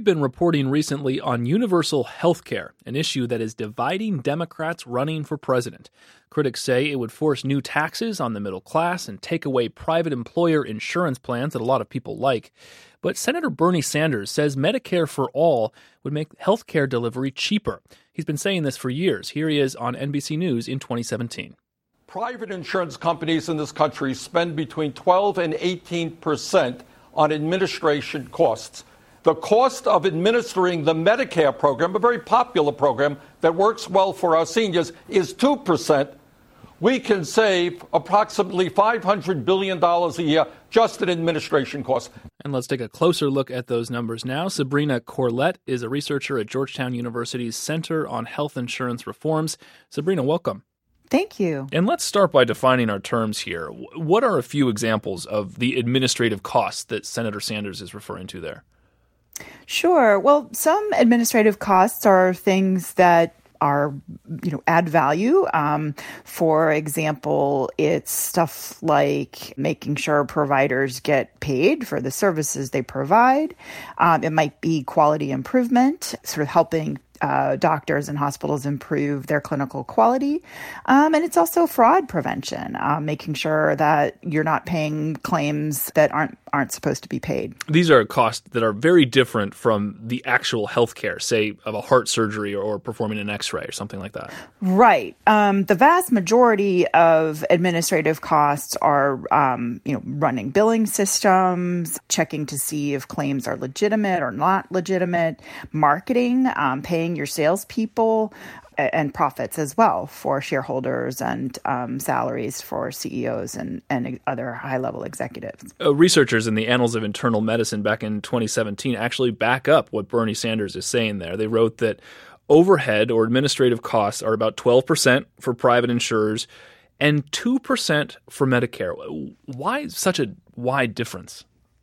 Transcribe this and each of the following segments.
been reporting recently on universal health care, an issue that is dividing Democrats running for president. Critics say it would force new taxes on the middle class and take away private employer insurance plans that a lot of people like. But Senator Bernie Sanders says Medicare for All would make health care delivery cheaper. He's been saying this for years. Here he is on NBC News in 2017. Private insurance companies in this country spend between 12 and 18% on administration costs. The cost of administering the Medicare program, a very popular program that works well for our seniors, is 2%. We can save approximately $500 billion a year just in administration costs. And let's take a closer look at those numbers now. Sabrina Corlett is a researcher at Georgetown University's Center on Health Insurance Reforms. Sabrina, welcome. Thank you. And let's start by defining our terms here. What are a few examples of the administrative costs that Senator Sanders is referring to there? Sure. Well, some administrative costs are things that are, add value. For example, it's stuff like making sure providers get paid for the services they provide. It might be quality improvement, sort of helping doctors and hospitals improve their clinical quality. And it's also fraud prevention, making sure that you're not paying claims that aren't supposed to be paid. These are costs that are very different from the actual healthcare, say, of a heart surgery or performing an X-ray or something like that. Right. The vast majority of administrative costs are, running billing systems, checking to see if claims are legitimate or not legitimate, marketing, paying your salespeople, and profits as well for shareholders and salaries for CEOs and other high-level executives. Researchers in the Annals of Internal Medicine back in 2017 actually back up what Bernie Sanders is saying there. They wrote that overhead or administrative costs are about 12% for private insurers and 2% for Medicare. Why such a wide difference?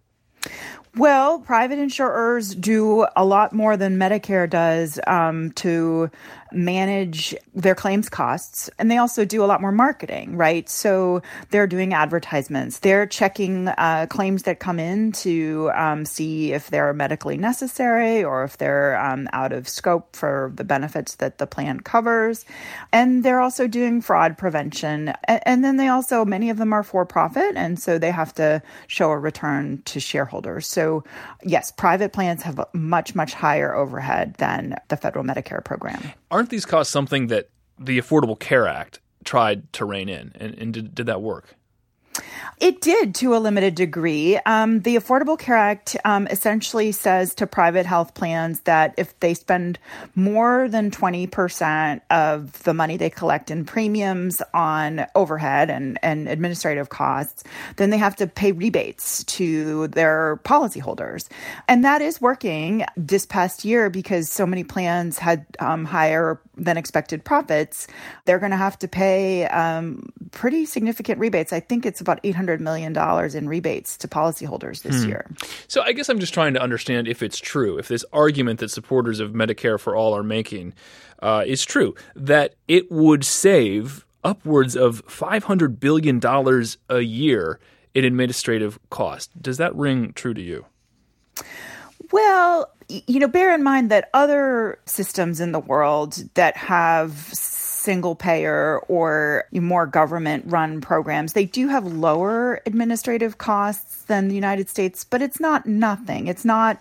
Well, private insurers do a lot more than Medicare does to manage their claims costs. And they also do a lot more marketing, right? So they're doing advertisements. They're checking claims that come in to see if they're medically necessary or if they're out of scope for the benefits that the plan covers. And they're also doing fraud prevention. And then many of them are for profit. And so they have to show a return to shareholders. So yes, private plans have a much, much higher overhead than the federal Medicare program. Aren't these costs something that the Affordable Care Act tried to rein in? And did that work? It did to a limited degree. The Affordable Care Act essentially says to private health plans that if they spend more than 20% of the money they collect in premiums on overhead and administrative costs, then they have to pay rebates to their policyholders. And that is working this past year because so many plans had higher than expected profits. They're going to have to pay pretty significant rebates. I think it's about $800 million in rebates to policyholders this year. So I guess I'm just trying to understand if it's true, if this argument that supporters of Medicare for All are making is true, that it would save upwards of $500 billion a year in administrative cost. Does that ring true to you? Well, bear in mind that other systems in the world that have single payer or more government-run programs, they do have lower administrative costs than the United States, but it's not nothing. It's not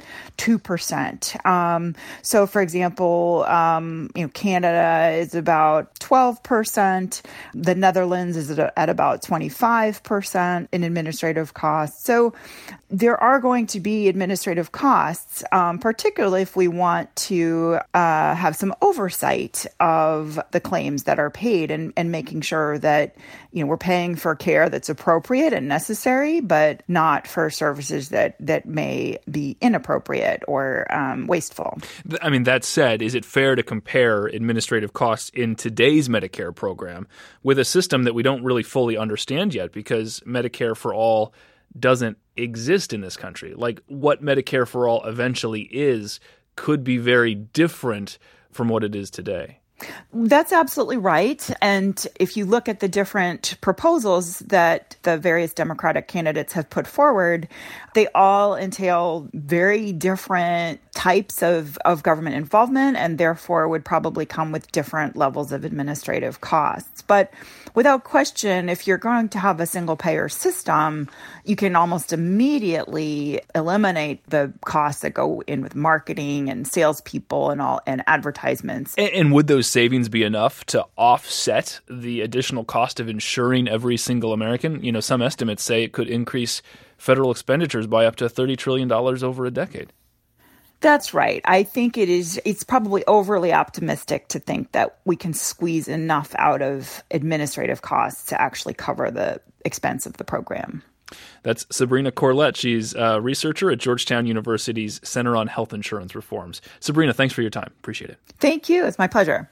2%. So, for example, Canada is about 12%. The Netherlands is at about 25% in administrative costs. So there are going to be administrative costs, particularly if we want to have some oversight of the claims that are paid and making sure that, we're paying for care that's appropriate and necessary, but not for services that may be inappropriate or wasteful. I mean, that said, is it fair to compare administrative costs in today's Medicare program with a system that we don't really fully understand yet because Medicare for All doesn't exist in this country? Like, what Medicare for All eventually is could be very different from what it is today. That's absolutely right. And if you look at the different proposals that the various Democratic candidates have put forward, they all entail very different types of government involvement and therefore would probably come with different levels of administrative costs. But without question, if you're going to have a single payer system, you can almost immediately eliminate the costs that go in with marketing and salespeople and advertisements. And would those savings be enough to offset the additional cost of insuring every single American? You know, some estimates say it could increase federal expenditures by up to $30 trillion over a decade. That's right. I think it's probably overly optimistic to think that we can squeeze enough out of administrative costs to actually cover the expense of the program. That's Sabrina Corlett. She's a researcher at Georgetown University's Center on Health Insurance Reforms. Sabrina, thanks for your time. Appreciate it. Thank you. It's my pleasure.